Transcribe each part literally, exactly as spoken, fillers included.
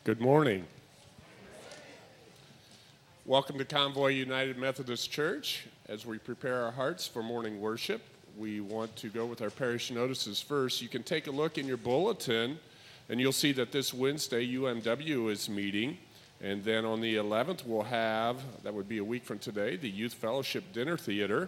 Good morning. Welcome to Convoy United Methodist Church. As we prepare our hearts for morning worship, we want to go with our parish notices first. You can take a look in your bulletin, and you'll see that this Wednesday U M W is meeting. And then on the eleventh, we'll have, that would be a week from today, the Youth Fellowship Dinner Theater.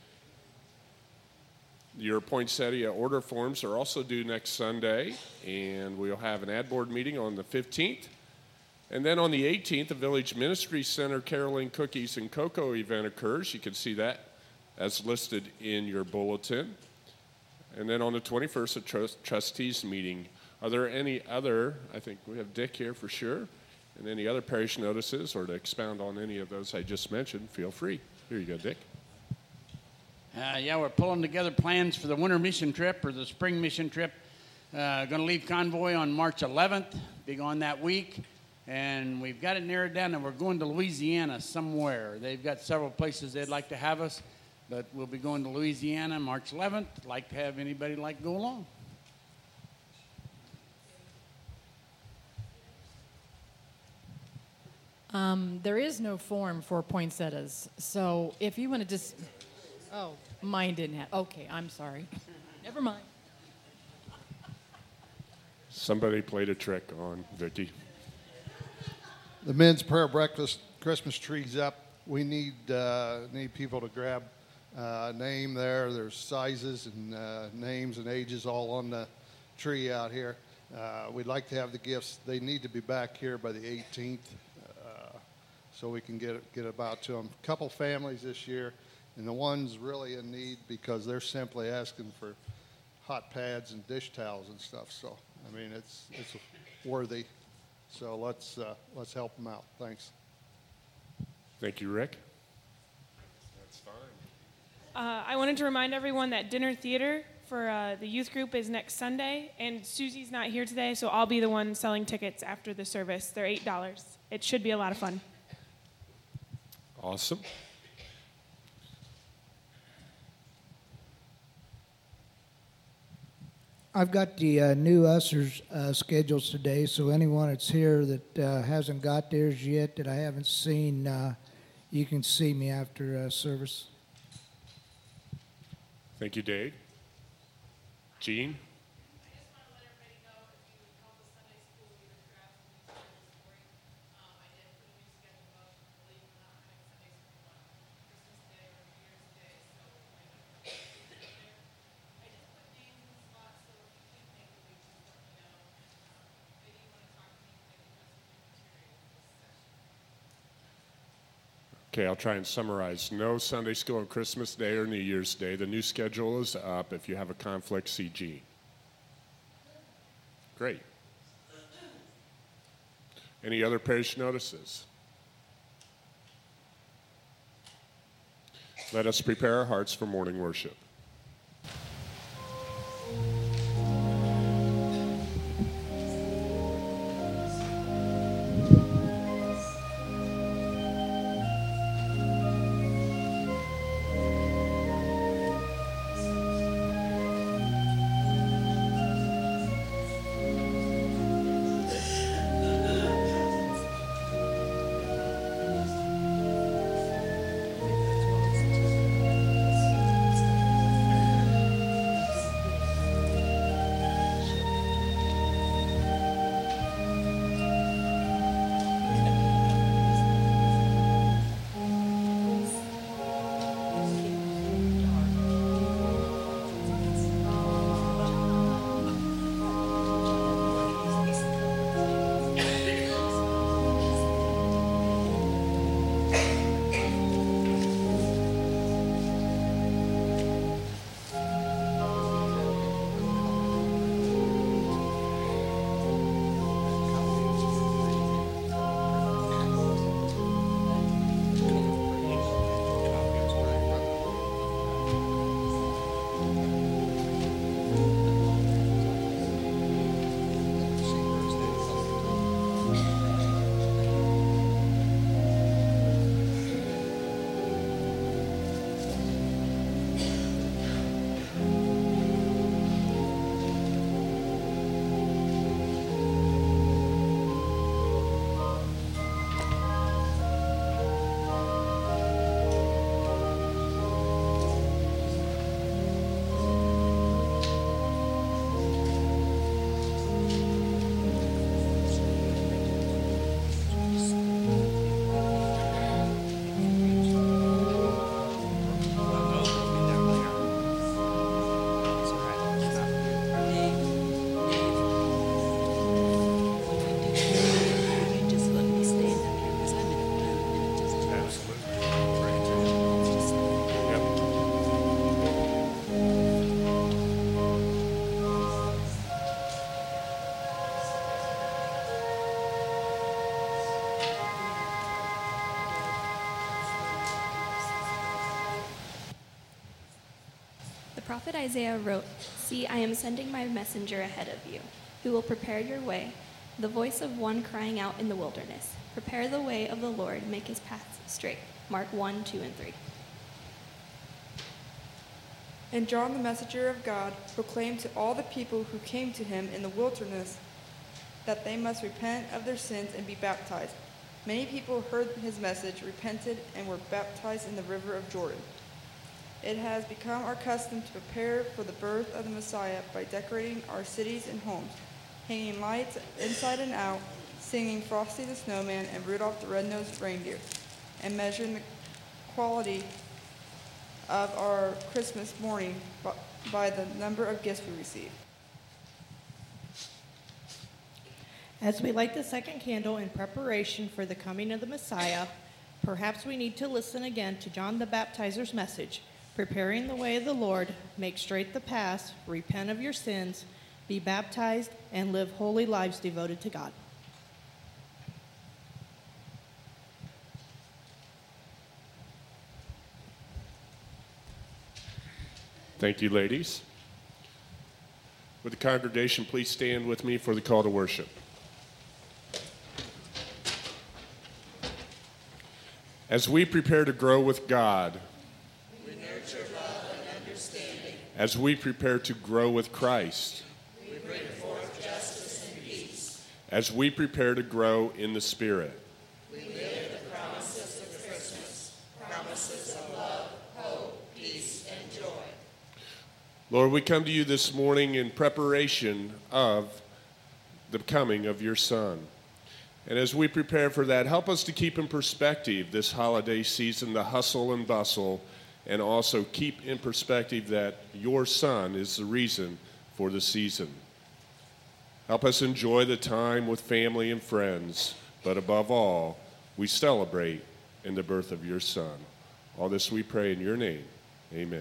Your poinsettia order forms are also due next Sunday, and we'll have an ad board meeting on the fifteenth. And then on the eighteenth, the Village Ministry Center Caroling Cookies and Cocoa event occurs. You can see that as listed in your bulletin. And then on the twenty-first, a trust, trustees meeting. Are there any other, I think we have Dick here for sure, and any other parish notices or to expound on any of those I just mentioned, feel free. Here you go, Dick. Uh, yeah, we're pulling together plans for the winter mission trip or the spring mission trip. Uh, going to leave Convoy on March eleventh, be gone that week. And we've got it narrowed down, and we're going to Louisiana somewhere. They've got several places they'd like to have us, but we'll be going to Louisiana March eleventh. Like to have anybody like to go along. Um, there is no form for poinsettias, so if you want to just... Oh, mine didn't have... Okay, I'm sorry. Never mind. Somebody played a trick on Vicky. The men's prayer breakfast, Christmas trees up. We need uh, need people to grab uh, a name there. There's sizes and uh, names and ages all on the tree out here. Uh, we'd like to have the gifts. They need to be back here by the eighteenth, uh, so we can get it, get it out to them. A couple families this year, and the ones really in need because they're simply asking for hot pads and dish towels and stuff. So I mean, it's it's worthy. So let's uh, let's help them out. Thanks. Thank you, Rick. That's fine. Uh, I wanted to remind everyone that dinner theater for uh, the youth group is next Sunday, and Susie's not here today, so I'll be the one selling tickets after the service. They're eight dollars. It should be a lot of fun. Awesome. I've got the uh, new ushers uh, schedules today, so anyone that's here that uh, hasn't got theirs yet that I haven't seen, uh, you can see me after uh, service. Thank you, Dave. Jean? Okay, I'll try and summarize. No Sunday school on Christmas Day or New Year's Day. The new schedule is up. If you have a conflict, C G. Great. Any other parish notices? Let us prepare our hearts for morning worship. prophet Isaiah wrote, "See, I am sending my messenger ahead of you, who will prepare your way, the voice of one crying out in the wilderness. Prepare the way of the Lord, make his paths straight." Mark one, two, and three. And John, the messenger of God, proclaimed to all the people who came to him in the wilderness that they must repent of their sins and be baptized. Many people heard his message, repented, and were baptized in the river of Jordan. It has become our custom to prepare for the birth of the Messiah by decorating our cities and homes, hanging lights inside and out, singing Frosty the Snowman and Rudolph the Red-Nosed Reindeer, and measuring the quality of our Christmas morning by the number of gifts we receive. As we light the second candle in preparation for the coming of the Messiah, perhaps we need to listen again to John the Baptizer's message, preparing the way of the Lord, make straight the paths, repent of your sins, be baptized, and live holy lives devoted to God. Thank you, ladies. Would the congregation please stand with me for the call to worship? As we prepare to grow with God, we nurture love and understanding. As we prepare to grow with Christ, we bring forth justice and peace. As we prepare to grow in the Spirit, we live the promises of Christmas, promises of love, hope, peace, and joy. Lord, we come to you this morning in preparation of the coming of your Son. And as we prepare for that, help us to keep in perspective this holiday season, the hustle and bustle, and also keep in perspective that your Son is the reason for the season. Help us enjoy the time with family and friends, but above all, we celebrate in the birth of your Son. All this we pray in your name. Amen.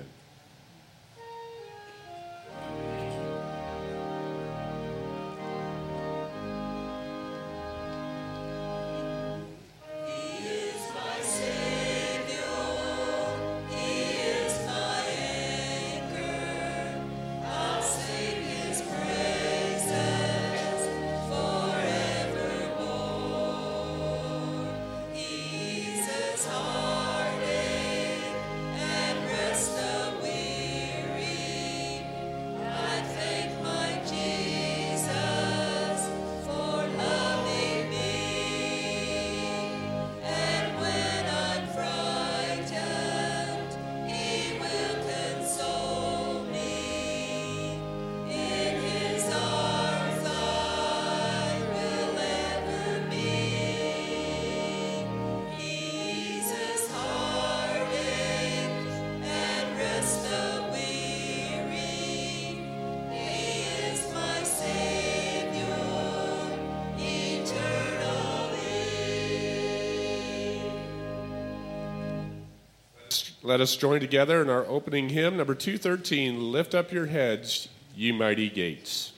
Let us join together in our opening hymn, number two thirteen, Lift Up Your Heads, Ye Mighty Gates.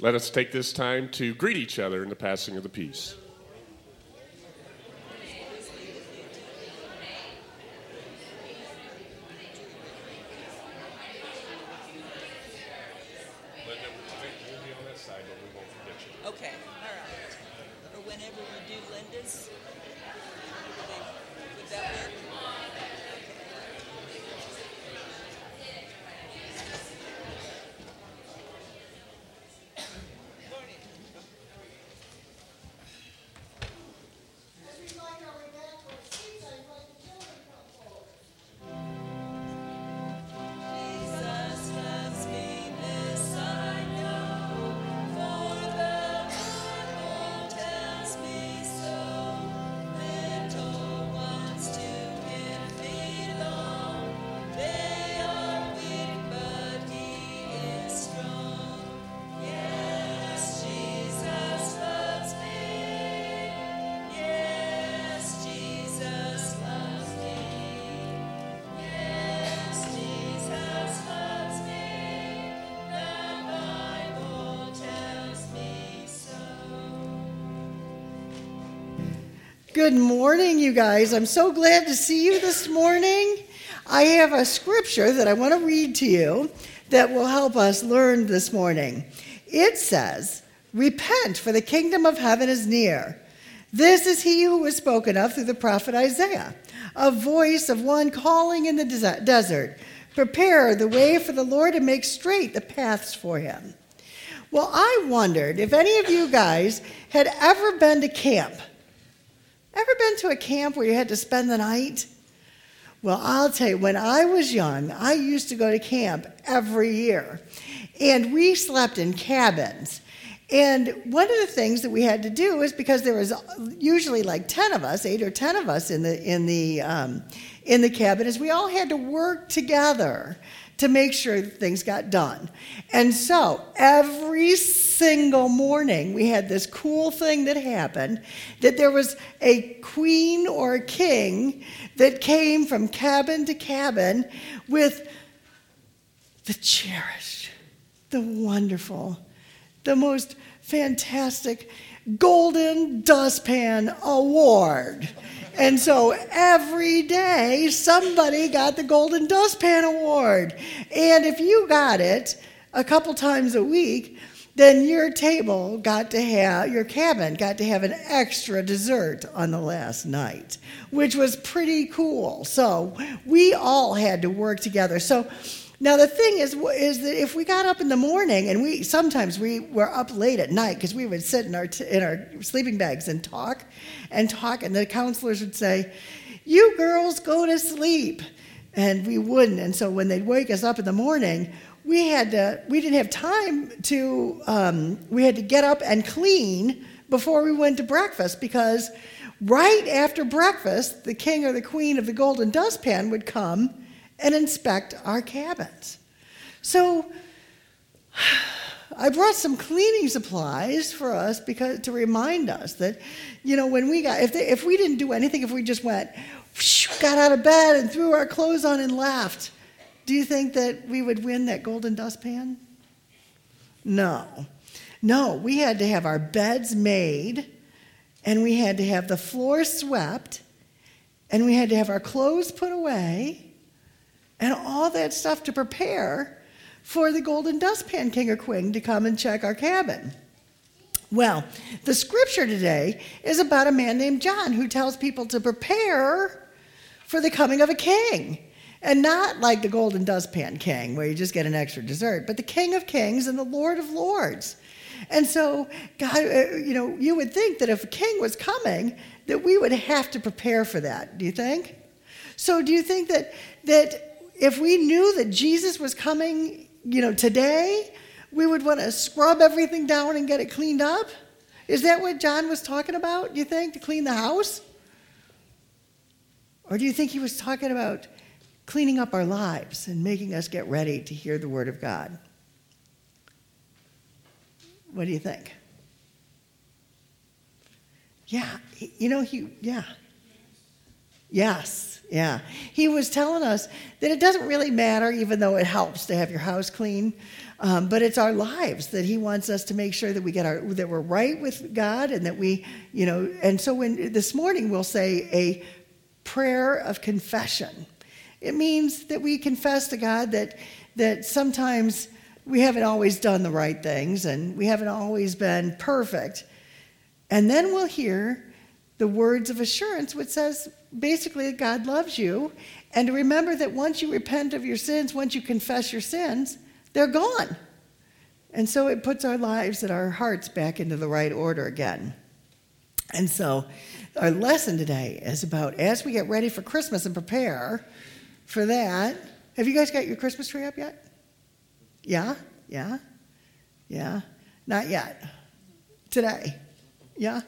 Let us take this time to greet each other in the passing of the peace. Okay, all right. Or whenever we do Linda's, would that work? Jesus loves me, this I know, for the Bible tells me so. Little ones to Him belong. They are weak, but He is strong. Yes, Jesus loves me. Yes, Jesus loves me. Yes, Jesus loves me. The Bible tells me so. Good morning, you guys. I'm so glad to see you this morning. I have a scripture that I want to read to you that will help us learn this morning. It says, "Repent, for the kingdom of heaven is near. This is he who was spoken of through the prophet Isaiah, a voice of one calling in the des- desert, prepare the way for the Lord and make straight the paths for him." Well, I wondered if any of you guys had ever been to camp. Ever been to a camp where you had to spend the night? Well, I'll tell you, when I was young, I used to go to camp every year. And we slept in cabins. And one of the things that we had to do is, because there was usually like ten of us, eight or ten of us in the in the um, in the cabin, is we all had to work together to make sure that things got done. And so every single morning we had this cool thing that happened, that there was a queen or a king that came from cabin to cabin with the cherished, the wonderful, the most fantastic Golden Dustpan Award. And so every day somebody got the Golden Dustpan Award. And if you got it a couple times a week, then your table got to have, your cabin got to have an extra dessert on the last night, which was pretty cool. So we all had to work together. So now the thing is, is that if we got up in the morning, and we sometimes we were up late at night because we would sit in our t- in our sleeping bags and talk, and talk, and the counselors would say, "You girls go to sleep," and we wouldn't. And so when they'd wake us up in the morning, we had to we didn't have time to um, we had to get up and clean before we went to breakfast, because right after breakfast, the king or the queen of the Golden Dustpan would come and inspect our cabins. So I brought some cleaning supplies for us, because to remind us that, you know, when we got, if they, if we didn't do anything, if we just went, whoosh, got out of bed and threw our clothes on and left, do you think that we would win that Golden Dustpan? No. No, we had to have our beds made, and we had to have the floor swept, and we had to have our clothes put away, and all that stuff to prepare for the Golden Dustpan King or Queen to come and check our cabin. Well, the scripture today is about a man named John who tells people to prepare for the coming of a king. And not like the Golden Dustpan King, where you just get an extra dessert, but the King of Kings and the Lord of Lords. And so, God, uh, you know, you would think that if a king was coming, that we would have to prepare for that. Do you think? So do you think that that if we knew that Jesus was coming, you know, today, we would want to scrub everything down and get it cleaned up? Is that what John was talking about, do you think, to clean the house? Or do you think he was talking about cleaning up our lives and making us get ready to hear the word of God? What do you think? Yeah, you know, he, yeah. Yes, yeah. He was telling us that it doesn't really matter, even though it helps to have your house clean, um, but it's our lives that he wants us to make sure that we get our that we're right with God, and that we, you know. And so when this morning we'll say a prayer of confession. It means that we confess to God that that sometimes we haven't always done the right things and we haven't always been perfect, and then we'll hear the words of assurance, which says basically that God loves you, and to remember that once you repent of your sins, once you confess your sins, they're gone. And so it puts our lives and our hearts back into the right order again. And so our lesson today is about, as we get ready for Christmas and prepare for that. Have you guys got your Christmas tree up yet? Yeah? Yeah? Yeah? Not yet. Today? Yeah?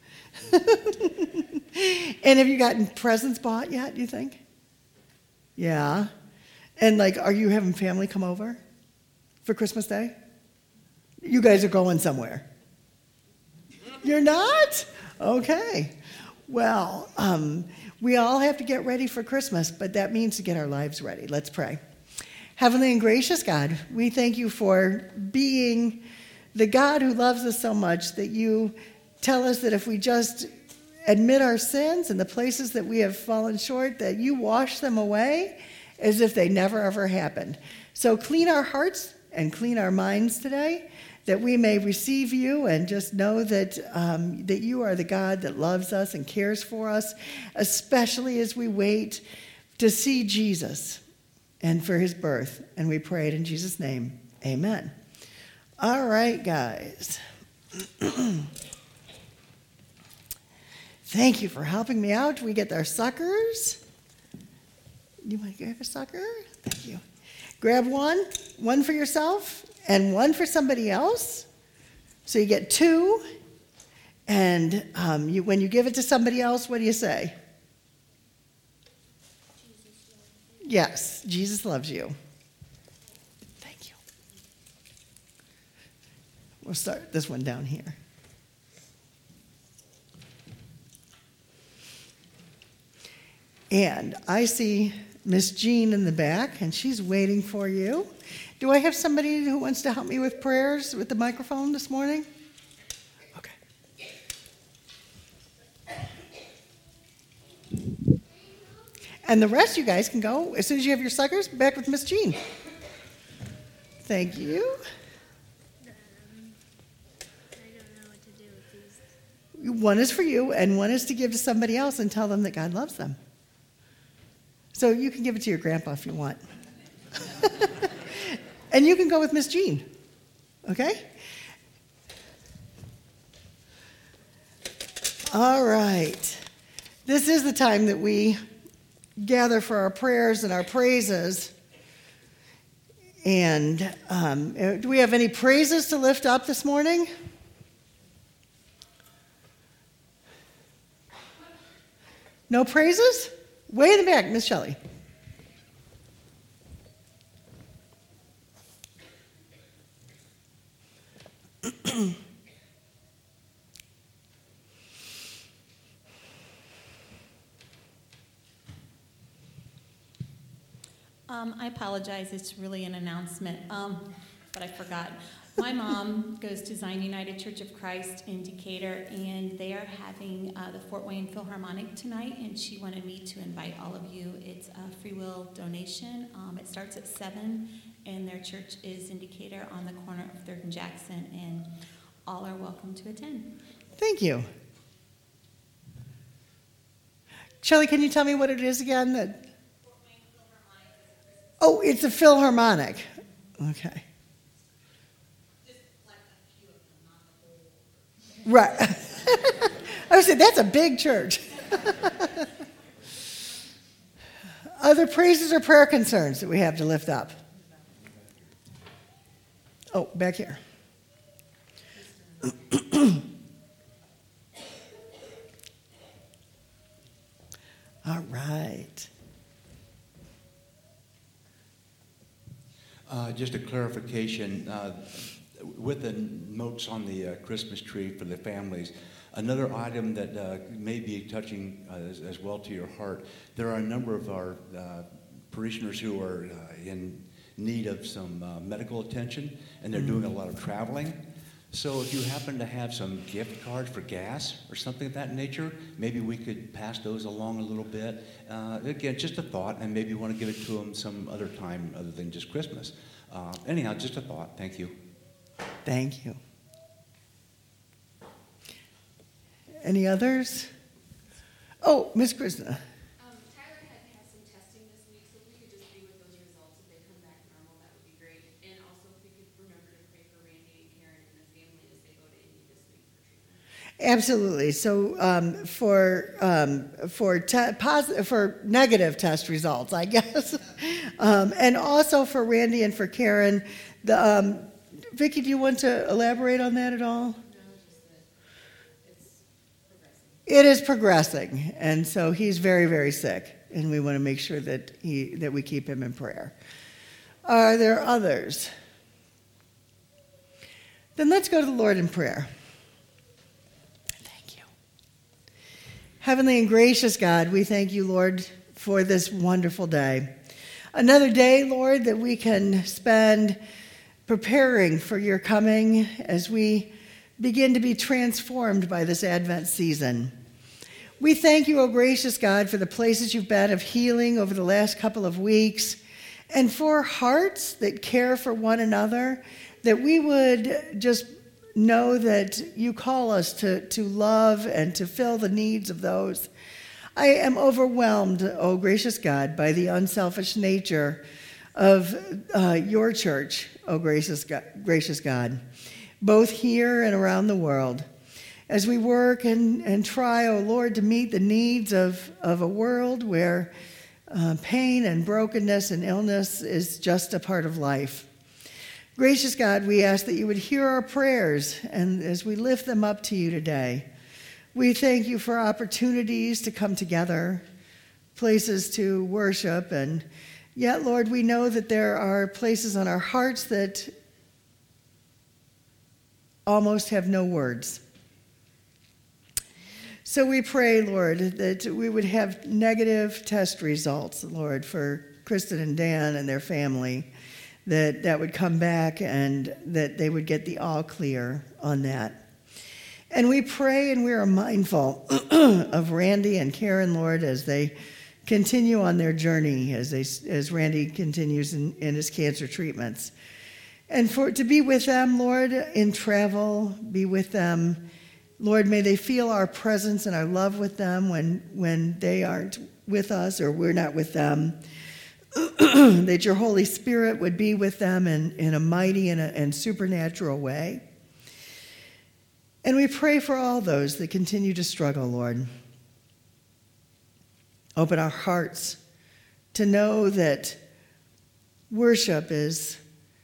And have you gotten presents bought yet, do you think? Yeah. And like, are you having family come over for Christmas Day? You guys are going somewhere. You're not? Okay. Well, um, we all have to get ready for Christmas, but that means to get our lives ready. Let's pray. Heavenly and gracious God, we thank you for being the God who loves us so much that you tell us that if we just admit our sins and the places that we have fallen short, that you wash them away as if they never ever happened. So clean our hearts and clean our minds today, that we may receive you and just know that um, that you are the God that loves us and cares for us, especially as we wait to see Jesus and for his birth. And we pray it in Jesus' name. Amen. All right, guys. Thank you for helping me out. We get our suckers. You want to grab a sucker? Thank you. Grab one, one for yourself, and one for somebody else. So you get two. And um, you, when you give it to somebody else, what do you say? Yes, Jesus loves you. Thank you. We'll start this one down here. And I see Miss Jean in the back, and she's waiting for you. Do I have somebody who wants to help me with prayers with the microphone this morning? Okay. And the rest, you guys can go as soon as you have your suckers. Back with Miss Jean. Thank you. Um, I don't know what to do with these. One is for you, and one is to give to somebody else and tell them that God loves them. So you can give it to your grandpa if you want. And you can go with Miss Jean. Okay? All right. This is the time that we gather for our prayers and our praises. And um, do we have any praises to lift up this morning? No praises? Way in the back, Miss Shelley. Um, I apologize. It's really an announcement, um, but I forgot. My mom goes to Zion United Church of Christ in Decatur, and they are having uh, the Fort Wayne Philharmonic tonight, and she wanted me to invite all of you. It's a free will donation. Um, it starts at seven, and their church is in Decatur on the corner of third and Jackson, and all are welcome to attend. Thank you. Shelley, can you tell me what it is again? That... Oh, it's a Philharmonic. Okay. Right. I would say that's a big church. Other praises or prayer concerns that we have to lift up? Oh, back here. All right. Uh, just a clarification. Uh, with the notes on the uh, Christmas tree for the families, Another item that uh, may be touching uh, as, as well to your heart, there are a number of our uh, parishioners who are uh, in need of some uh, medical attention, and they're doing a lot of traveling. So if you happen to have some gift cards for gas or something of that nature, maybe we could pass those along a little bit. Uh, again, just a thought, and maybe you want to give it to them some other time other than just Christmas. Uh, anyhow, just a thought. Thank you. Thank you. Any others? Oh, Miss Krishna. Um, Tyler had had some testing this week, so if we could just be with those results, if they come back normal, that would be great. And also, if we could remember to pray for Randy and Karen and the family as they go to Indy this week for treatment. Absolutely. So um, for um, for te- positive for negative test results, I guess, um, and also for Randy and for Karen. The um, Vicki, do you want to elaborate on that at all? It is progressing, and so he's very, very sick, and we want to make sure that he that we keep him in prayer. Are there others? Then let's go to the Lord in prayer. Thank you. Heavenly and gracious God, we thank you, Lord, for this wonderful day. Another day, Lord, that we can spend preparing for your coming as we begin to be transformed by this Advent season. We thank you, O gracious God, for the places you've been of healing over the last couple of weeks, and for hearts that care for one another, that we would just know that you call us to, to love and to fill the needs of those. I am overwhelmed, O gracious God, by the unselfish nature of uh, your church, O gracious God, gracious God, both here and around the world, as we work and, and try, O Lord, to meet the needs of, of a world where uh, pain and brokenness and illness is just a part of life. Gracious God, we ask that you would hear our prayers, and as we lift them up to you today, we thank you for opportunities to come together, places to worship, and yet, Lord, we know that there are places on our hearts that almost have no words. So we pray, Lord, that we would have negative test results, Lord, for Kristen and Dan and their family, that that would come back and that they would get the all clear on that. And we pray and we are mindful of Randy and Karen, Lord, as they continue on their journey, as they as Randy continues in, in his cancer treatments. And for to be with them, Lord, in travel, be with them. Lord, may they feel our presence and our love with them when, when they aren't with us or we're not with them. That your Holy Spirit would be with them in, in a mighty and, a, and supernatural way. And we pray for all those that continue to struggle, Lord. Open our hearts to know that worship is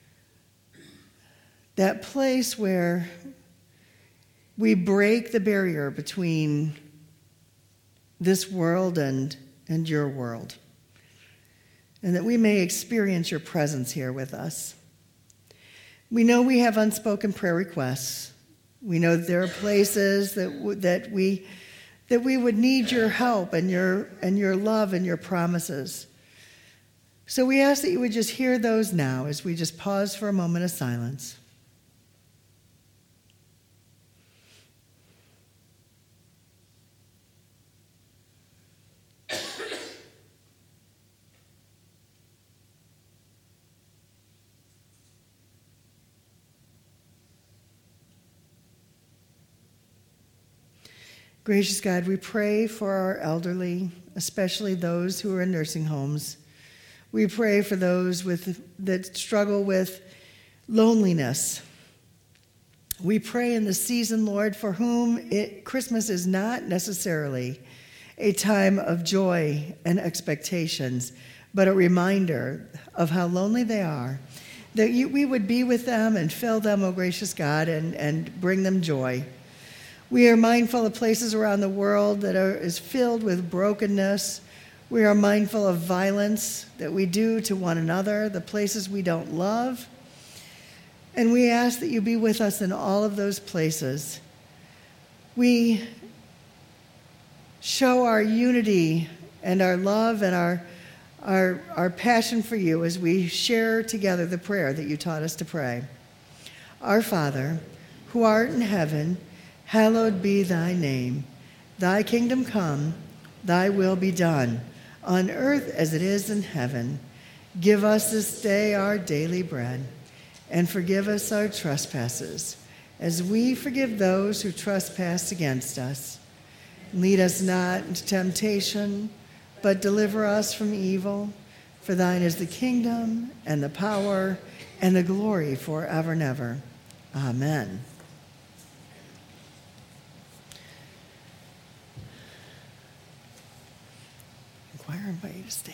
that place where we break the barrier between this world and, and your world, and that we may experience your presence here with us. We know we have unspoken prayer requests. We know that there are places that w- that we that we would need your help and your and your love and your promises. So we ask that you would just hear those now as we just pause for a moment of silence. Gracious God, we pray for our elderly, especially those who are in nursing homes. We pray for those with, that struggle with loneliness. We pray in the season, Lord, for whom it, Christmas is not necessarily a time of joy and expectations, but a reminder of how lonely they are, that you, we would be with them and fill them, O gracious God, and, and bring them joy. We are mindful of places around the world that are is filled with brokenness. We are mindful of violence that we do to one another, the places we don't love. And we ask that you be with us in all of those places. we show our unity and our love and our, our, our passion for you as we share together the prayer that you taught us to pray. Our Father, who art in heaven, hallowed be thy name. Thy kingdom come, thy will be done, on earth as it is in heaven. Give us this day our daily bread, and forgive us our trespasses, as we forgive those who trespass against us. Lead us not into temptation, but deliver us from evil. For thine is the kingdom, and the power, and the glory forever and ever. Amen. Choir, I invite you to stand.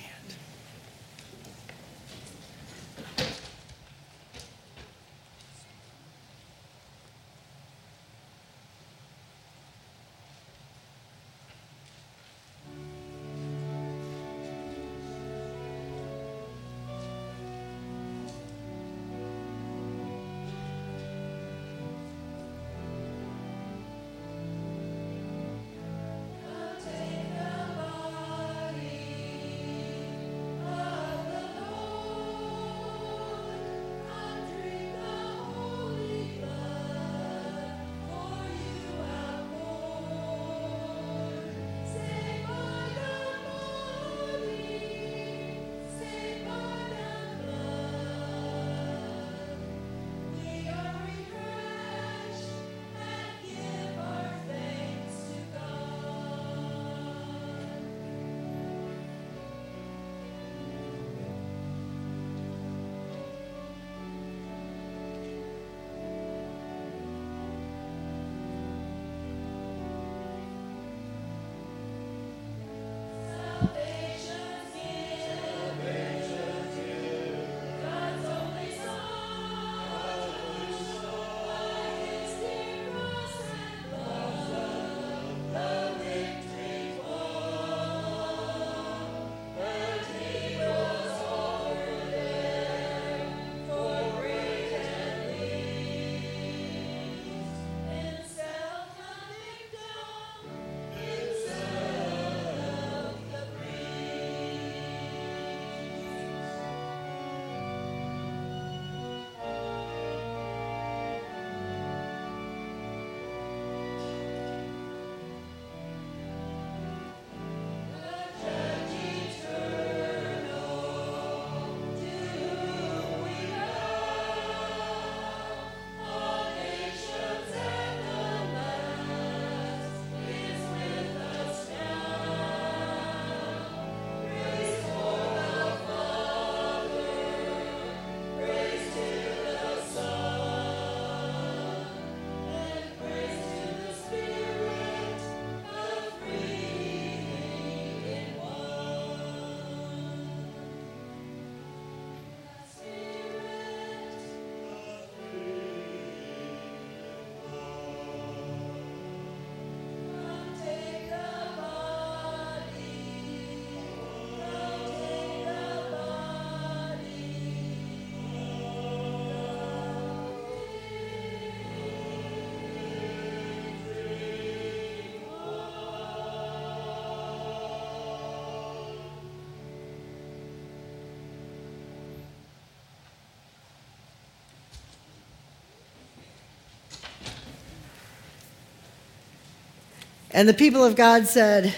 And the people of God said,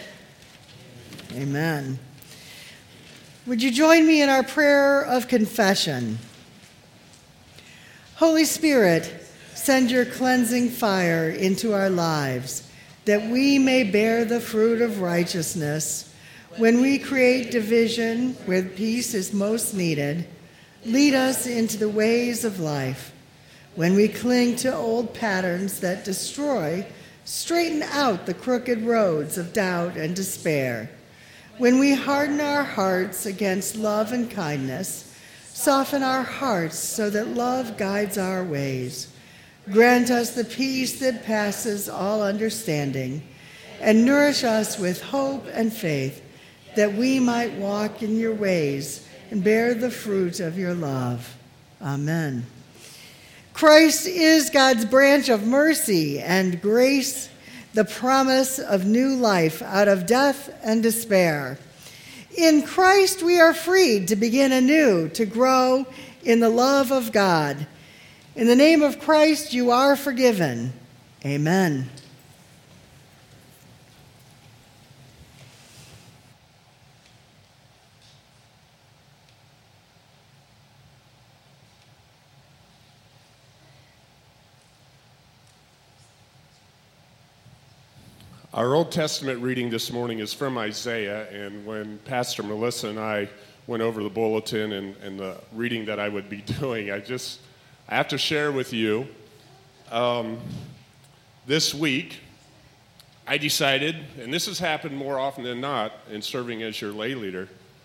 Amen. Would you join me in our prayer of confession? Holy Spirit, send your cleansing fire into our lives, that we may bear the fruit of righteousness. When we create division where peace is most needed, lead us into the ways of life. When we cling to old patterns that destroy, straighten out the crooked roads of doubt and despair. When we harden our hearts against love and kindness, soften our hearts so that love guides our ways. Grant us the peace that passes all understanding, and nourish us with hope and faith, that we might walk in your ways and bear the fruit of your love. Amen. Christ is God's branch of mercy and grace. the promise of new life out of death and despair. In Christ, we are freed to begin anew, to grow in the love of God. In the name of Christ, you are forgiven. Amen. Our Old Testament reading this morning is from Isaiah, and when Pastor Melissa and I went over the bulletin and, and the reading that I would be doing, I just I have to share with you, um, this week, I decided, and this has happened more often than not in serving as your lay leader,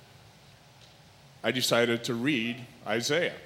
I decided to read Isaiah.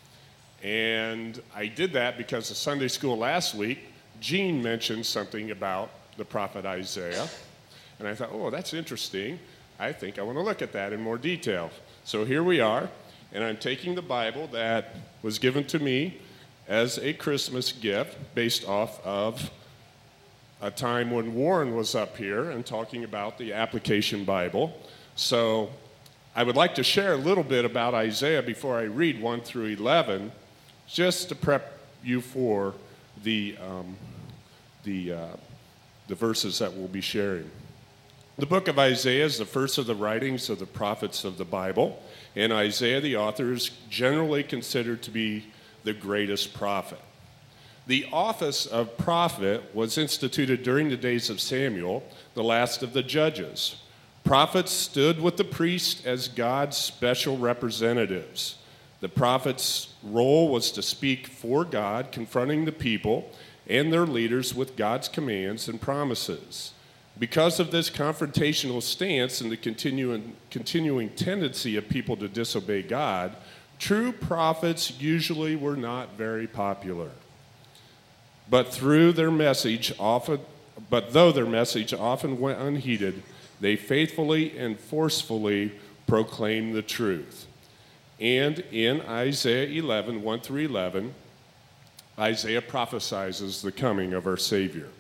And I did that because the Sunday school last week, Jean mentioned something about the prophet Isaiah. And I thought, oh, that's interesting. I think I want to look at that in more detail. So here we are, and I'm taking the Bible that was given to me as a Christmas gift based off of a time when Warren was up here and talking about the application Bible. So I would like to share a little bit about Isaiah before I read one through eleven, just to prep you for the, um, the, uh, the verses that we'll be sharing. The book of Isaiah is the first of the writings of the prophets of the Bible, and Isaiah, the author, is generally considered to be the greatest prophet. The office of prophet was instituted during the days of Samuel, the last of the judges. Prophets stood with the priest as God's special representatives. The prophet's role was to speak for God, confronting the people and their leaders with God's commands and promises. Because of this confrontational stance and the continuing, continuing tendency of people to disobey God, true prophets usually were not very popular. But through their message often, but though their message often went unheeded, they faithfully and forcefully proclaimed the truth. And in Isaiah eleven, one through eleven, Isaiah prophesies the coming of our Savior.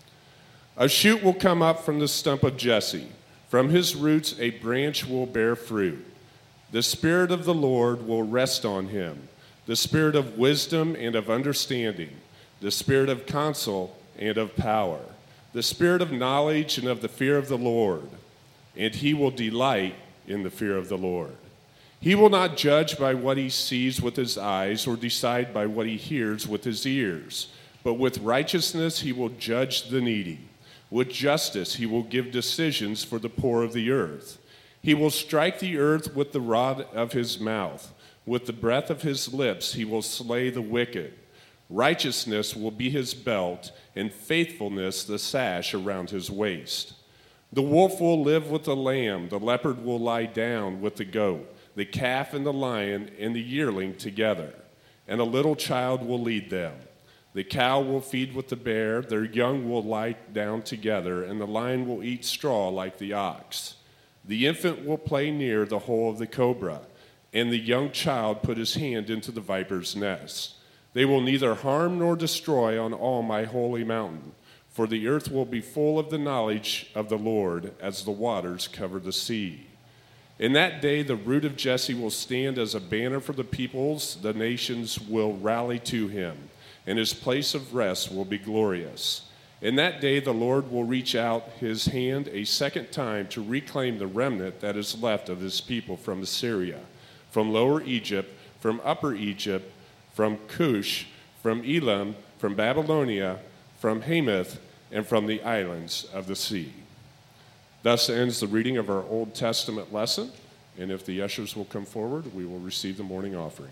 A shoot will come up from the stump of Jesse. From his roots a branch will bear fruit. The Spirit of the Lord will rest on him, the Spirit of wisdom and of understanding, the Spirit of counsel and of power, the Spirit of knowledge and of the fear of the Lord. And he will delight in the fear of the Lord. He will not judge by what he sees with his eyes or decide by what he hears with his ears, but with righteousness he will judge the needy. With justice he will give decisions for the poor of the earth. He will strike the earth with the rod of his mouth. With the breath of his lips he will slay the wicked. Righteousness will be his belt, and faithfulness the sash around his waist. The wolf will live with the lamb, the leopard will lie down with the goat, the calf and the lion and the yearling together, and a little child will lead them. The cow will feed with the bear, their young will lie down together, and the lion will eat straw like the ox. The infant will play near the hole of the cobra, and the young child put his hand into the viper's nest. They will neither harm nor destroy on all my holy mountain, for the earth will be full of the knowledge of the Lord as the waters cover the sea. In that day, the root of Jesse will stand as a banner for the peoples. The nations will rally to him, and his place of rest will be glorious. In that day, the Lord will reach out his hand a second time to reclaim the remnant that is left of his people from Assyria, from Lower Egypt, from Upper Egypt, from Cush, from Elam, from Babylonia, from Hamath, and from the islands of the sea. Thus ends the reading of our Old Testament lesson, and if the ushers will come forward, we will receive the morning offering.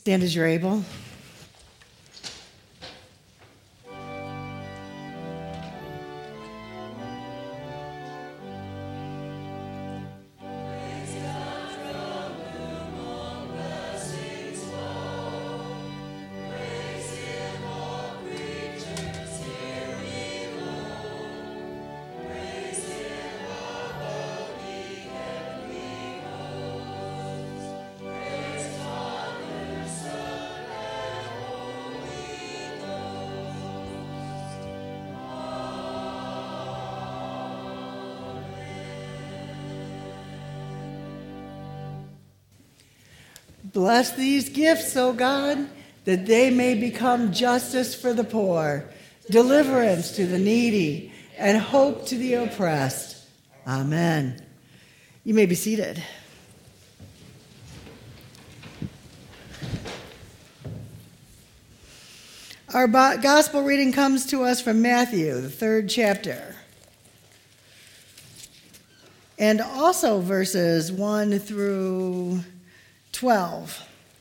Stand as you're able. Bless these gifts, O God, that they may become justice for the poor, deliverance to the needy, and hope to the oppressed. Amen. You may be seated. Our bo- gospel reading comes to us from Matthew, the third chapter, and also verses one through twelve.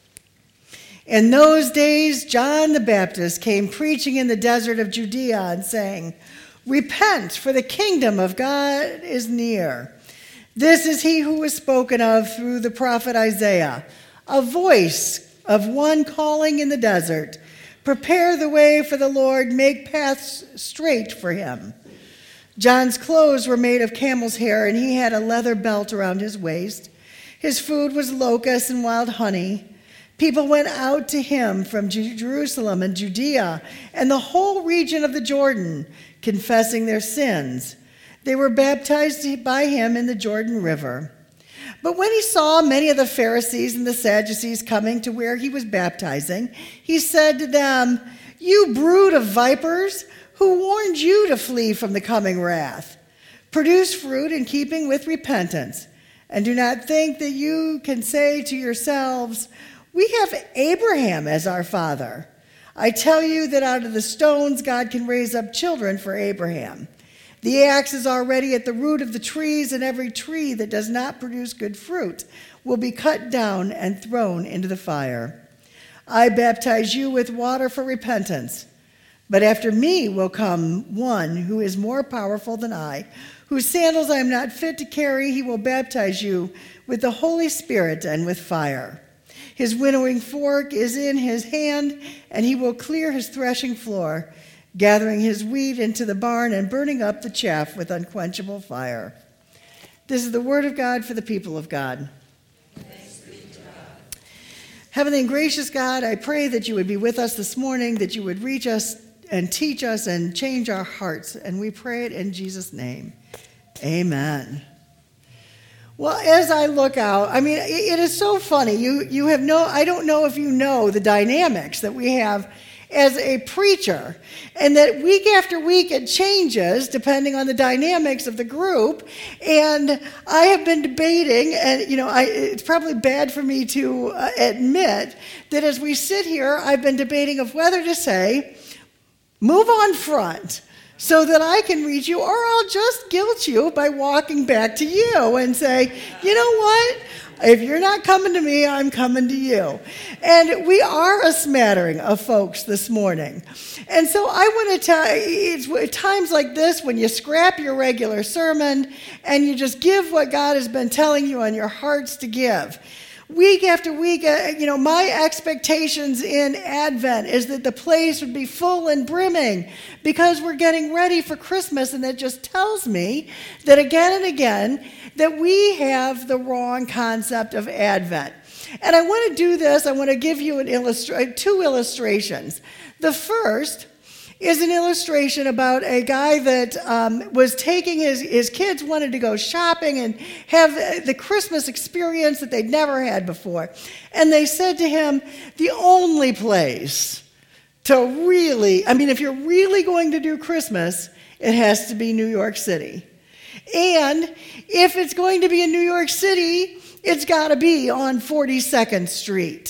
In those days, John the Baptist came preaching in the desert of Judea and saying, "Repent, for the kingdom of God is near." This is he who was spoken of through the prophet Isaiah, a voice of one calling in the desert, "Prepare the way for the Lord, make paths straight for him." John's clothes were made of camel's hair, and he had a leather belt around his waist. His food was locusts and wild honey. People went out to him from Jerusalem and Judea and the whole region of the Jordan, confessing their sins. They were baptized by him in the Jordan River. But when he saw many of the Pharisees and the Sadducees coming to where he was baptizing, he said to them, "You brood of vipers, who warned you to flee from the coming wrath? Produce fruit in keeping with repentance. And do not think that you can say to yourselves, 'We have Abraham as our father.' I tell you that out of the stones God can raise up children for Abraham. The axe is already at the root of the trees, and every tree that does not produce good fruit will be cut down and thrown into the fire. I baptize you with water for repentance, but after me will come one who is more powerful than I, whose sandals I am not fit to carry. He will baptize you with the Holy Spirit and with fire. His winnowing fork is in his hand, and he will clear his threshing floor, gathering his wheat into the barn and burning up the chaff with unquenchable fire." This is the word of God for the people of God. Thanks be to God. Heavenly and gracious God, I pray that you would be with us this morning, that you would reach us and teach us and change our hearts. And we pray it in Jesus' name. Amen. Well, as I look out, I mean, it is so funny. You you have no, I don't know if you know the dynamics that we have as a preacher, and that week after week it changes depending on the dynamics of the group. And I have been debating, and you know, I, it's probably bad for me to uh, admit that as we sit here, I've been debating of whether to say, "Move on front," so that I can reach you, or I'll just guilt you by walking back to you and say, "You know what? If you're not coming to me, I'm coming to you." And we are a smattering of folks this morning. And so I want to tell you, it's at times like this when you scrap your regular sermon and you just give what God has been telling you on your hearts to give. Week after week, uh, you know, my expectations in Advent is that the place would be full and brimming because we're getting ready for Christmas, and that just tells me that again and again that we have the wrong concept of Advent. And I want to do this. I want to give you an illustra- two illustrations. The first is an illustration about a guy that um, was taking his, his kids wanted to go shopping and have the Christmas experience that they'd never had before. And they said to him, the only place to really, I mean, if you're really going to do Christmas, it has to be New York City. And if it's going to be in New York City, it's got to be on forty-second Street.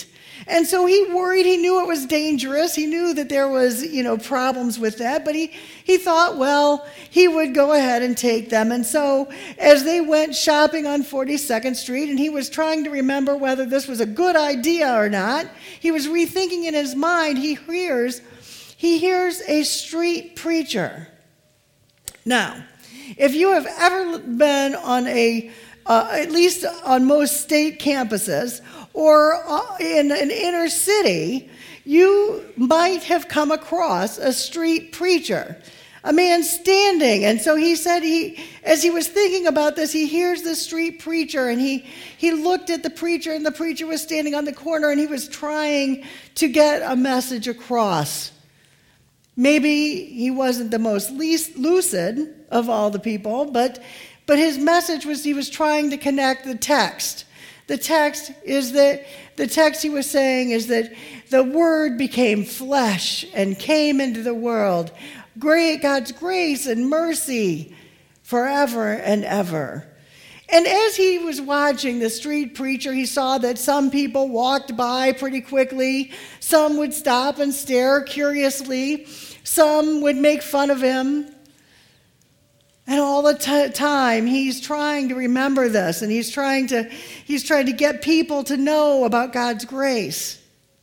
And so he worried. He knew it was dangerous. He knew that there was, you know, problems with that. But he, he thought, well, he would go ahead and take them. And so as they went shopping on forty-second Street, and he was trying to remember whether this was a good idea or not, he was rethinking in his mind, he hears, he hears a street preacher. Now, if you have ever been on a, uh, at least on most state campuses, or in an inner city, you might have come across a street preacher, a man standing. And so he said, he, as he was thinking about this, he hears the street preacher, and he, he looked at the preacher, and the preacher was standing on the corner, and he was trying to get a message across. Maybe he wasn't the most least lucid of all the people, but, but his message was he was trying to connect the text. The text is that the text he was saying is that the Word became flesh and came into the world. Great God's grace and mercy forever and ever. And as he was watching the street preacher, he saw that some people walked by pretty quickly. Some would stop and stare curiously. Some would make fun of him. And all the t- time, he's trying to remember this, and he's trying to, he's trying to get people to know about God's grace.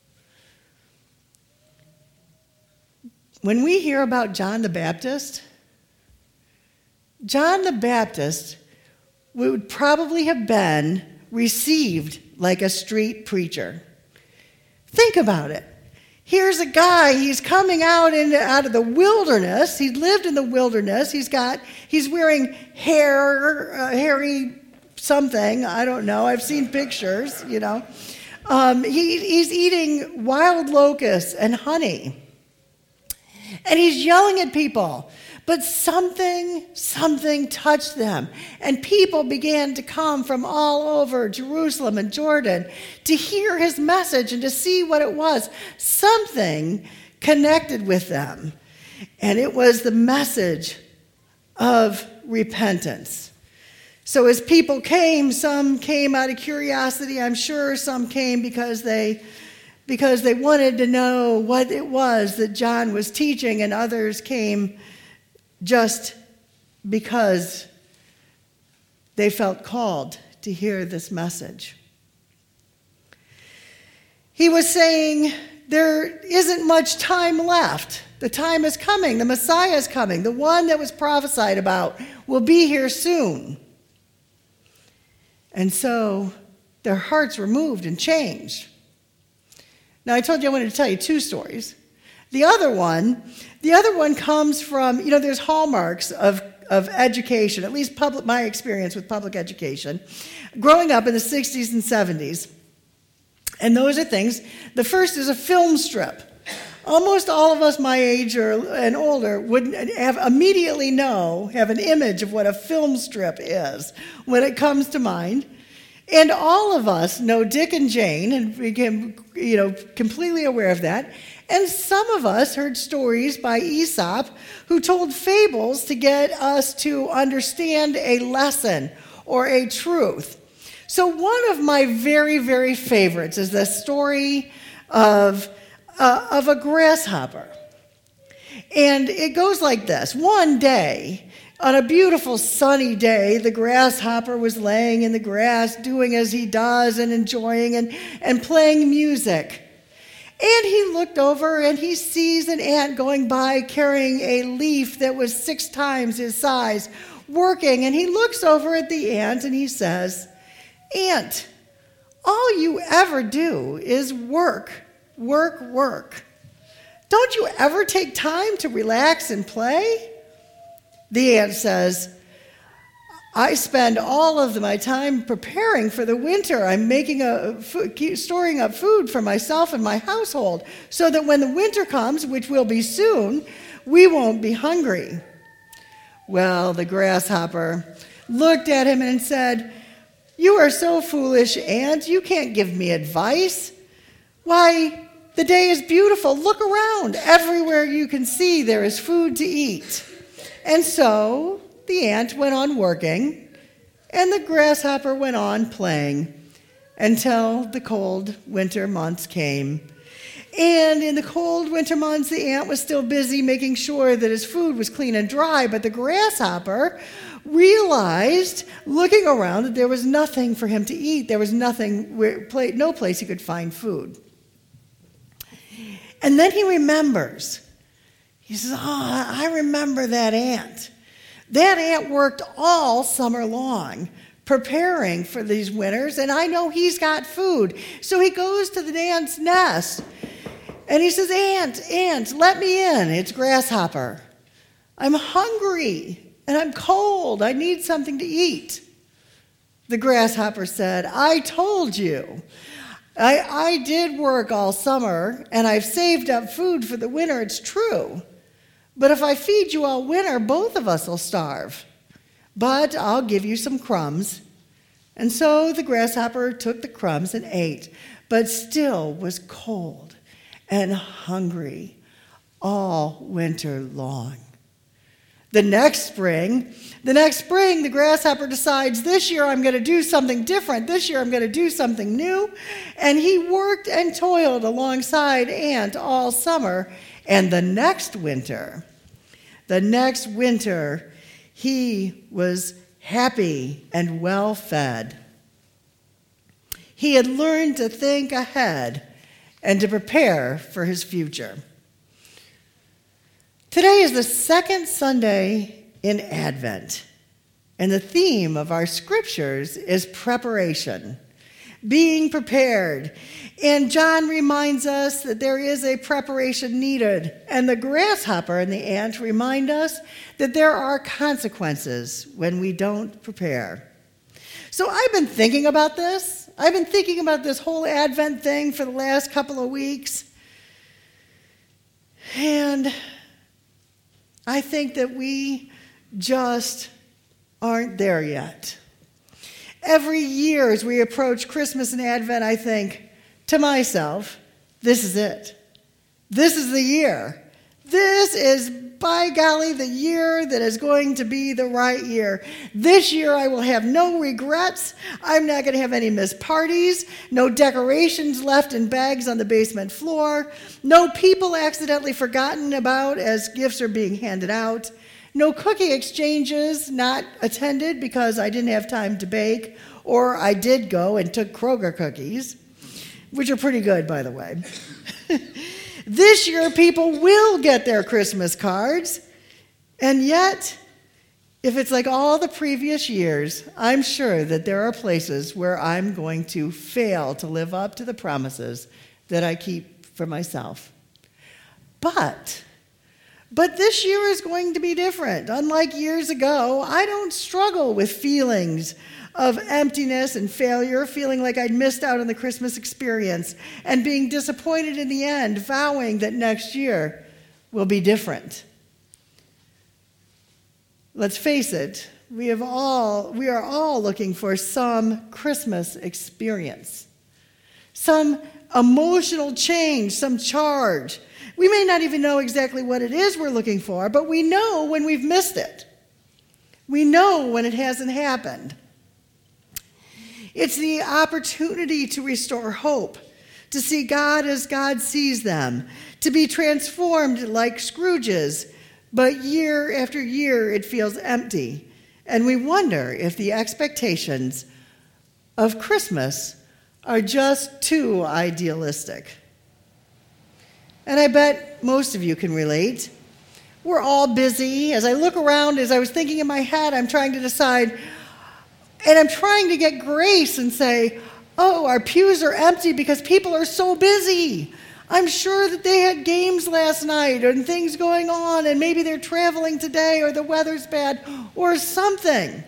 When we hear about John the Baptist, John the Baptist would probably have been received like a street preacher. Think about it. Here's a guy, he's coming out in, out of the wilderness. He lived in the wilderness. He's got, he's wearing hair, uh, hairy something. I don't know. I've seen pictures, you know. Um, he, he's eating wild locusts and honey. And he's yelling at people. But something, something touched them. And people began to come from all over Jerusalem and Jordan to hear his message and to see what it was. Something connected with them. And it was the message of repentance. So as people came, some came out of curiosity, I'm sure. Some came because they, because they wanted to know what it was that John was teaching, and others came just because they felt called to hear this message. He was saying, there isn't much time left. The time is coming. The Messiah is coming. The one that was prophesied about will be here soon. And so their hearts were moved and changed. Now, I told you I wanted to tell you two stories. The other one, the other one comes from, you know, there's hallmarks of, of education, at least public, my experience with public education, growing up in the sixties and seventies. And those are things. The first is a film strip. Almost all of us my age or and older would have immediately know, have an image of what a film strip is when it comes to mind. And all of us know Dick and Jane and became, you know, completely aware of that. And some of us heard stories by Aesop, who told fables to get us to understand a lesson or a truth. So one of my very, very favorites is the story of, uh, of a grasshopper. And it goes like this. One day, on a beautiful sunny day, the grasshopper was laying in the grass, doing as he does and enjoying and, and playing music. And he looked over and he sees an ant going by carrying a leaf that was six times his size, working. And he looks over at the ant and he says, "Ant, all you ever do is work, work, work. Don't you ever take time to relax and play?" The ant says, "I spend all of my time preparing for the winter. I'm making a food, storing up food for myself and my household so that when the winter comes, which will be soon, we won't be hungry." Well, the grasshopper looked at him and said, "You are so foolish, ant. You can't give me advice. Why, the day is beautiful. Look around. Everywhere you can see, there is food to eat." And so the ant went on working, and the grasshopper went on playing. until the cold winter months came. And in the cold winter months, the ant was still busy making sure that his food was clean and dry, but the grasshopper realized, looking around, that there was nothing for him to eat. There was nothing, no place he could find food. And then he remembers. He says, oh, I remember that ant. That ant worked all summer long preparing for these winters, and I know he's got food. So he goes to the ant's nest, and he says, Ant, ant, let me in. It's Grasshopper. I'm hungry, and I'm cold. I need something to eat. The grasshopper said, I told you. I, I did work all summer, and I've saved up food for the winter. It's true. But if I feed you all winter, both of us will starve. But I'll give you some crumbs. And so the grasshopper took the crumbs and ate, but still was cold and hungry all winter long. The next spring, the next spring, the grasshopper decides, this year I'm going to do something different. This year I'm going to do something new. And he worked and toiled alongside ant all summer. And the next winter, the next winter, he was happy and well fed. He had learned to think ahead and to prepare for his future. Today is the second Sunday in Advent, and the theme of our scriptures is preparation, being prepared. And John reminds us that there is a preparation needed, and the grasshopper and the ant remind us that there are consequences when we don't prepare. So I've been thinking about this. I've been thinking about this whole Advent thing for the last couple of weeks, and I think that we just aren't there yet. Every year as we approach Christmas and Advent, I think to myself, this is it. This is the year. This is, by golly, the year that is going to be the right year. This year I will have no regrets. I'm not going to have any missed parties, no decorations left in bags on the basement floor, no people accidentally forgotten about as gifts are being handed out, no cookie exchanges not attended because I didn't have time to bake, or I did go and took Kroger cookies, which are pretty good, by the way. This year, people will get their Christmas cards, and yet, if it's like all the previous years, I'm sure that there are places where I'm going to fail to live up to the promises that I keep for myself. But, but this year is going to be different. Unlike years ago, I don't struggle with feelings of emptiness and failure, feeling like I'd missed out on the Christmas experience, and being disappointed in the end, vowing that next year will be different. Let's face it, we have all we are all looking for some Christmas experience, some emotional change, some charge. We may not even know exactly what it is we're looking for, but we know when we've missed it. We know when it hasn't happened. It's the opportunity to restore hope, to see God as God sees them, to be transformed like Scrooge's, but year after year it feels empty, and we wonder if the expectations of Christmas are just too idealistic. And I bet most of you can relate. We're all busy. As I look around, as I was thinking in my head, I'm trying to decide, and I'm trying to get grace and say, oh, our pews are empty because people are so busy. I'm sure that they had games last night and things going on, and maybe they're traveling today, or the weather's bad, or something.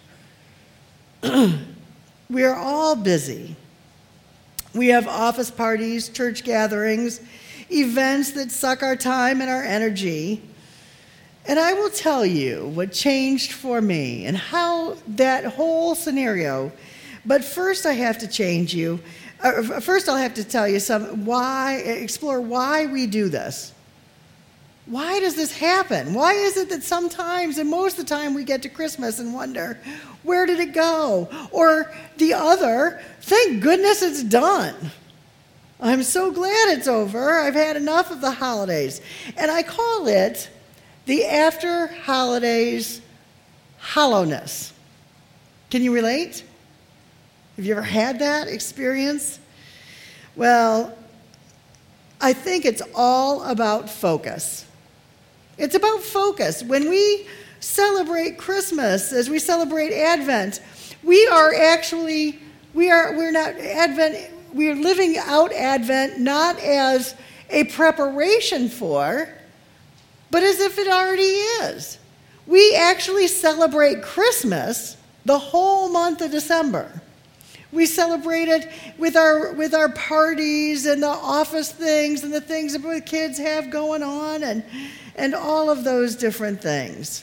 We are all busy. We have office parties, church gatherings, events that suck our time and our energy. And I will tell you what changed for me and how that whole scenario, but first I have to change you. Uh, first I'll have to tell you some why, explore why we do this. Why does this happen? Why is it that sometimes, and most of the time, we get to Christmas and wonder, where did it go? Or the other, thank goodness it's done. I'm so glad it's over. I've had enough of the holidays. And I call it the after holidays hollowness. Can you relate? Have you ever had that experience? Well, I think it's all about focus. It's about focus. When we celebrate Christmas, as we celebrate Advent, we are actually, we are, we're not, Advent, we are living out Advent not as a preparation for, but as if it already is. We actually celebrate Christmas the whole month of December. We celebrate it with our with our parties and the office things and the things that the kids have going on and, and all of those different things.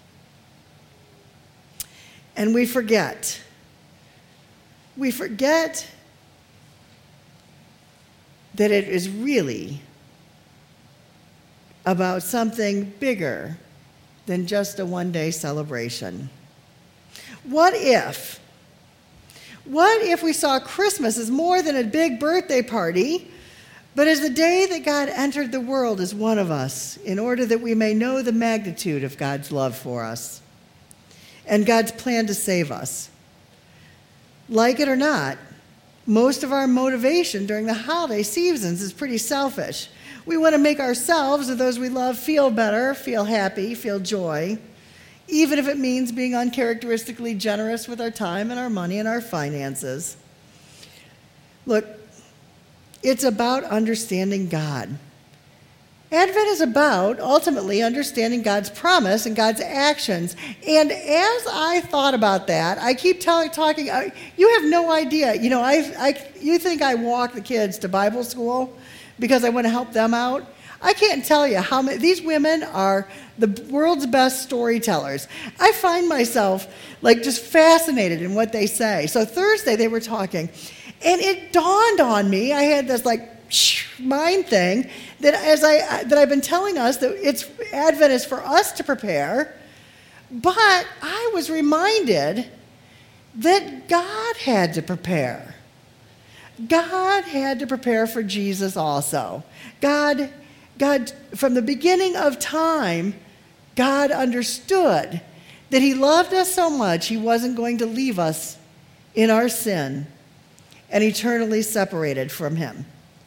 And we forget. We forget that it is really about something bigger than just a one-day celebration. What if, what if we saw Christmas as more than a big birthday party, but as the day that God entered the world as one of us, in order that we may know the magnitude of God's love for us and God's plan to save us? Like it or not, most of our motivation during the holiday seasons is pretty selfish. We want to make ourselves or those we love feel better, feel happy, feel joy, even if it means being uncharacteristically generous with our time and our money and our finances. Look, it's about understanding God. Advent is about ultimately understanding God's promise and God's actions. And as I thought about that, I keep tell, talking, I, you have no idea. You know, I, I, you think I walk the kids to Bible school because I want to help them out? I can't tell you how many, these women are the world's best storytellers. I find myself like just fascinated in what they say. So Thursday they were talking, and it dawned on me, I had this like mind thing, that as I that I've been telling us that it's Advent is for us to prepare, but I was reminded that God had to prepare. God had to prepare for Jesus also. God God, from the beginning of time, God understood that he loved us so much he wasn't going to leave us in our sin and eternally separated from him.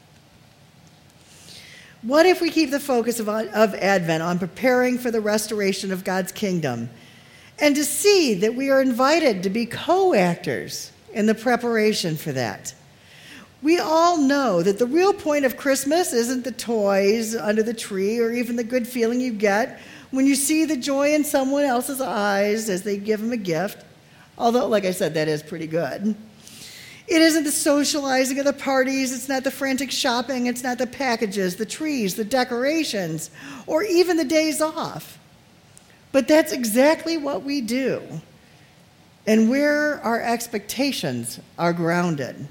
What if we keep the focus of, of Advent on preparing for the restoration of God's kingdom and to see that we are invited to be co-actors in the preparation for that? We all know that the real point of Christmas isn't the toys under the tree or even the good feeling you get when you see the joy in someone else's eyes as they give them a gift, although, like I said, that is pretty good. It isn't the socializing of the parties, it's not the frantic shopping, it's not the packages, the trees, the decorations, or even the days off. But that's exactly what we do and where our expectations are grounded.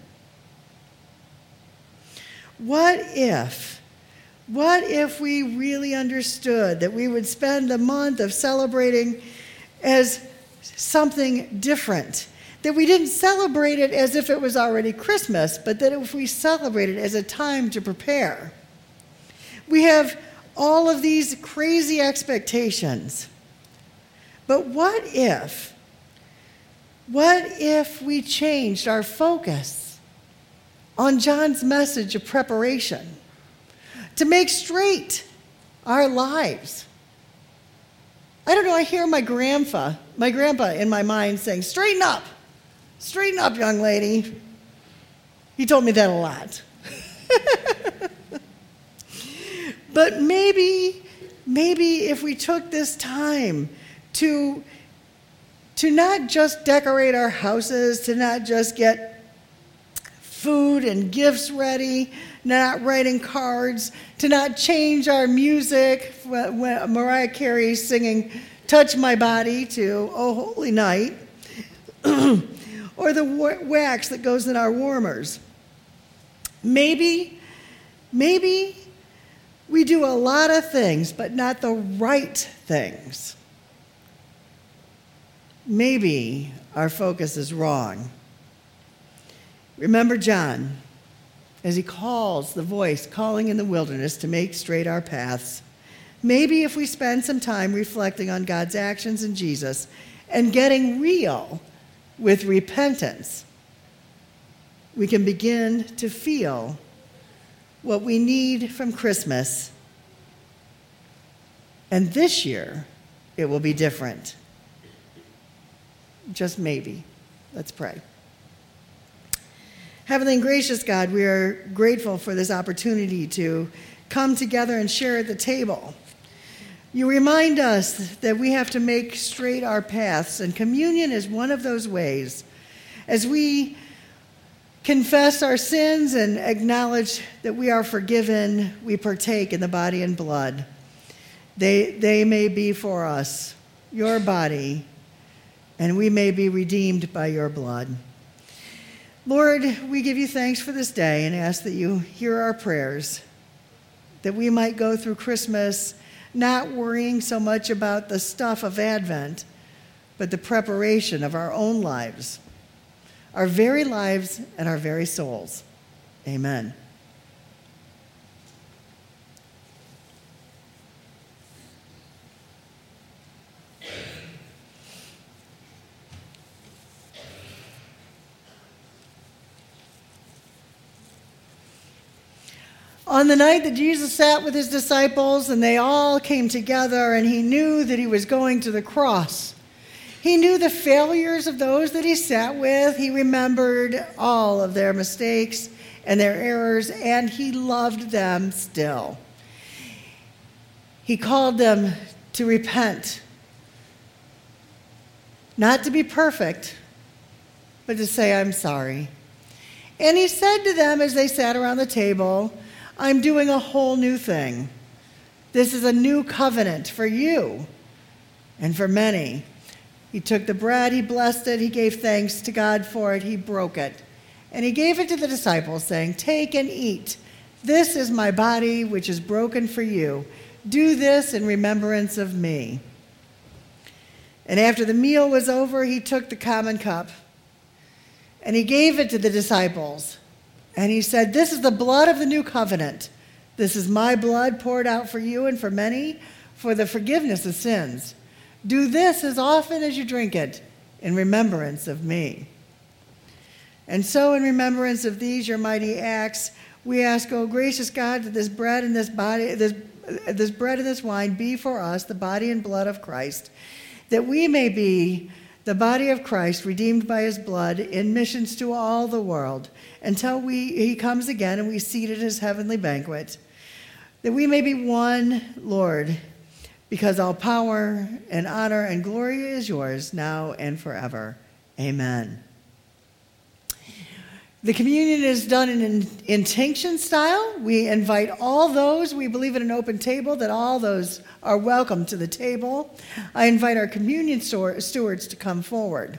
What if, what if we really understood that we would spend the month of celebrating as something different? That we didn't celebrate it as if it was already Christmas, but that if we celebrate it as a time to prepare. We have all of these crazy expectations. But what if, what if we changed our focus on John's message of preparation to make straight our lives? I don't know, I hear my grandpa, my grandpa in my mind saying, straighten up, straighten up, young lady. He told me that a lot. But maybe, maybe if we took this time to, to not just decorate our houses, to not just get food and gifts ready, not writing cards, to not change our music, when Mariah Carey singing Touch My Body to Oh Holy Night, or the wax that goes in our warmers. Maybe, maybe We do a lot of things, but not the right things. Maybe our focus is wrong. Remember John, as he calls the voice calling in the wilderness to make straight our paths. Maybe if we spend some time reflecting on God's actions in Jesus and getting real with repentance, we can begin to feel what we need from Christmas. And this year, it will be different. Just maybe. Let's pray. Heavenly and gracious God, we are grateful for this opportunity to come together and share at the table. You remind us that we have to make straight our paths, and communion is one of those ways. As we confess our sins and acknowledge that we are forgiven, we partake in the body and blood. They, they may be for us, your body, and we may be redeemed by your blood. Lord, we give you thanks for this day and ask that you hear our prayers, that we might go through Christmas not worrying so much about the stuff of Advent, but the preparation of our own lives, our very lives and our very souls. Amen. On the night that Jesus sat with his disciples and they all came together and he knew that he was going to the cross, he knew the failures of those that he sat with. He remembered all of their mistakes and their errors, and he loved them still. He called them to repent, not to be perfect, but to say, I'm sorry. And he said to them as they sat around the table, I'm doing a whole new thing. This is a new covenant for you and for many. He took the bread, he blessed it, he gave thanks to God for it, he broke it. And he gave it to the disciples, saying, take and eat. This is my body, which is broken for you. Do this in remembrance of me. And after the meal was over, he took the common cup, and he gave it to the disciples. And he said, this is the blood of the new covenant. This is my blood poured out for you and for many for the forgiveness of sins. Do this as often as you drink it in remembrance of me. And so in remembrance of these, your mighty acts, we ask, O gracious God, that this bread and this body, this, this bread and this wine be for us the body and blood of Christ, that we may be the body of Christ, redeemed by his blood, in missions to all the world, until we, he comes again and we seat at his heavenly banquet, that we may be one, Lord, because all power and honor and glory is yours now and forever. Amen. The communion is done in intinction style. We invite all those, we believe in an open table, that all those are welcome to the table. I invite our communion stewards to come forward.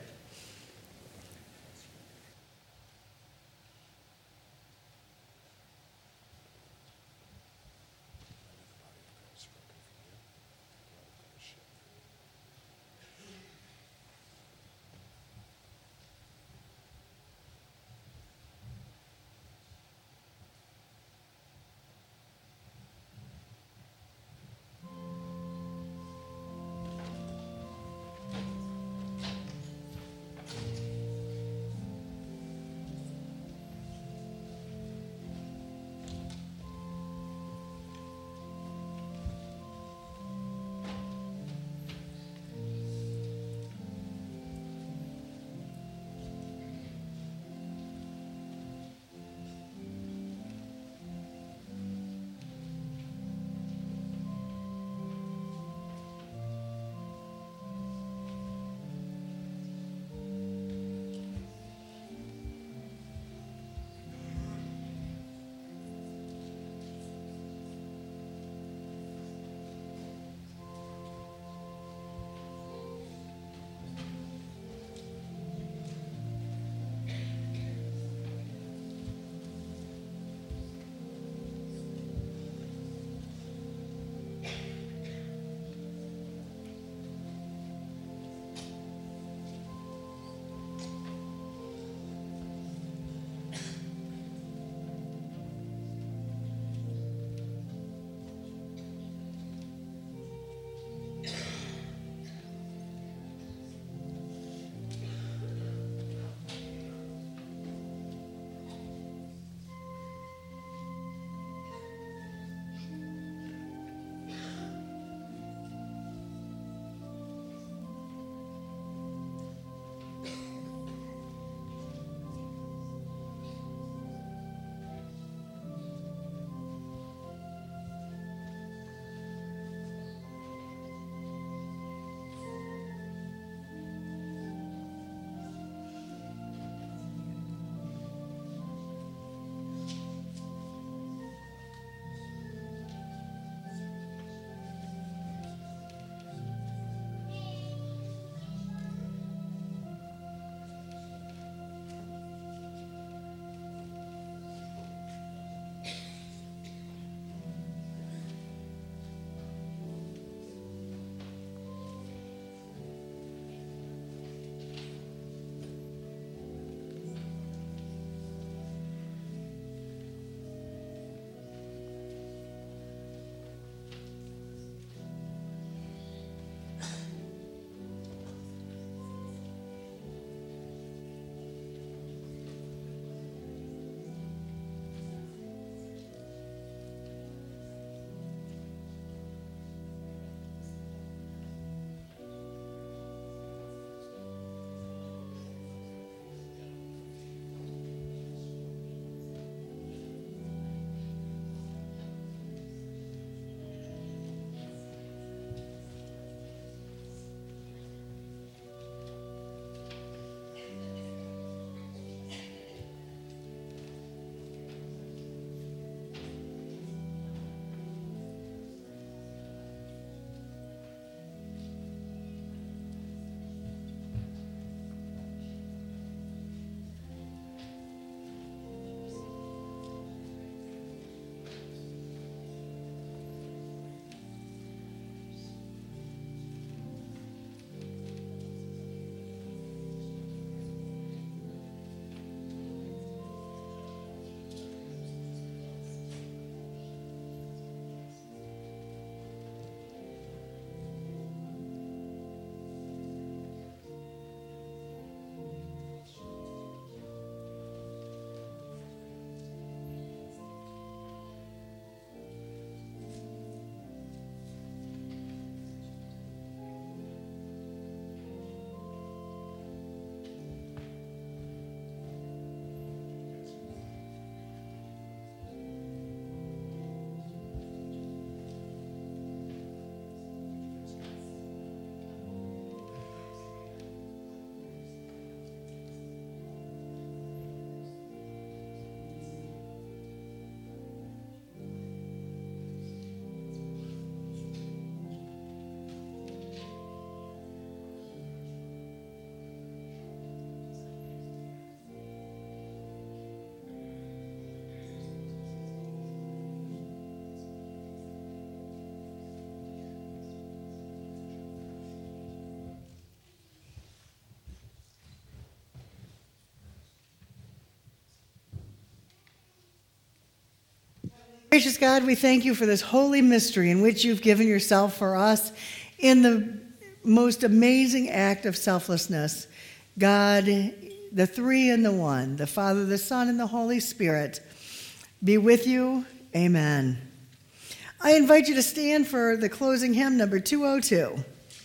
Gracious God, we thank you for this holy mystery in which you've given yourself for us in the most amazing act of selflessness. God, the three and the one, the Father, the Son, and the Holy Spirit, be with you. Amen. I invite you to stand for the closing hymn, number two oh two.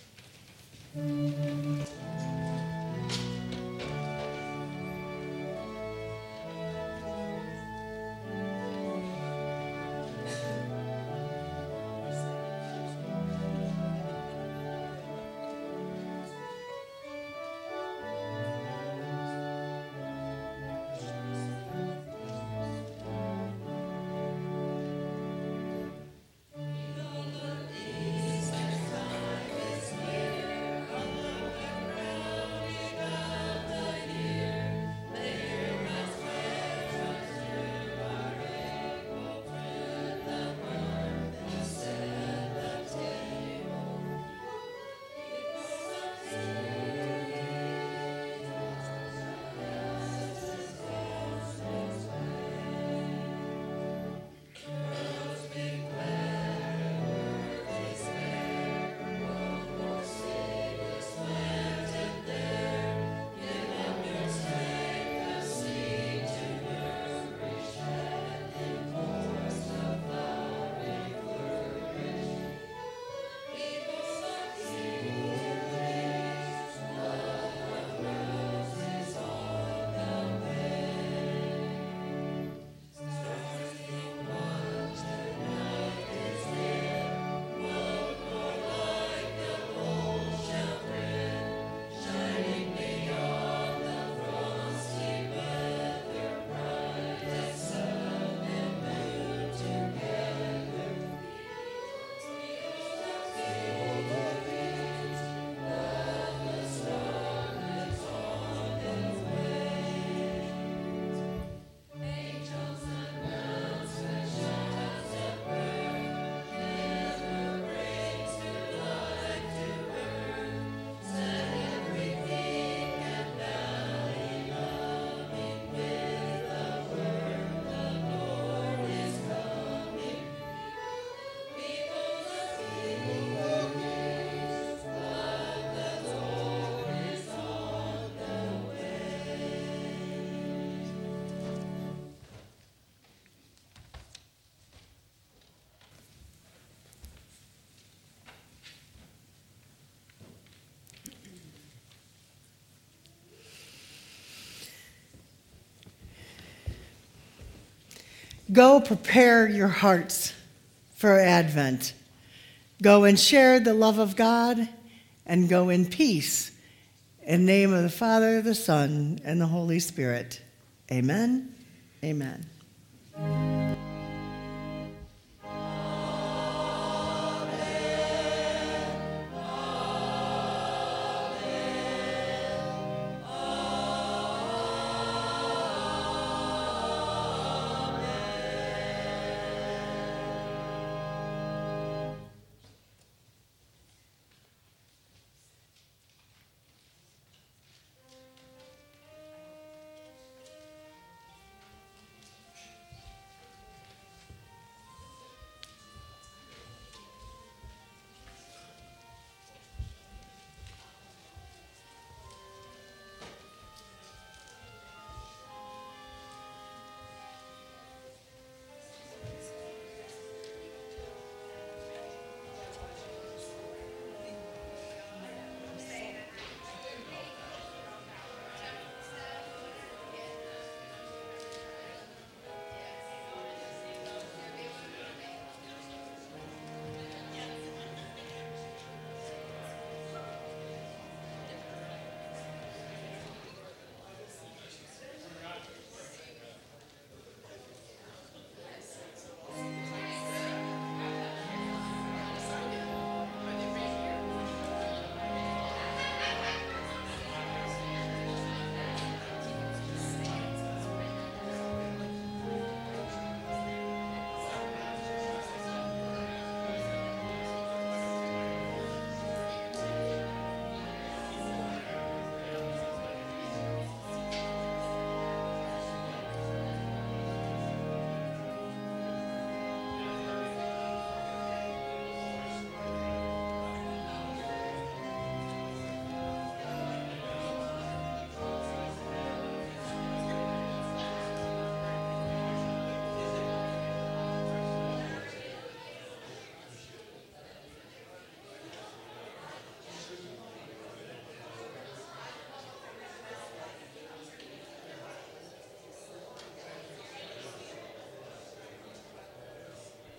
Go prepare your hearts for Advent. Go and share the love of God, and go in peace. In the name of the Father, the Son, and the Holy Spirit. Amen. Amen.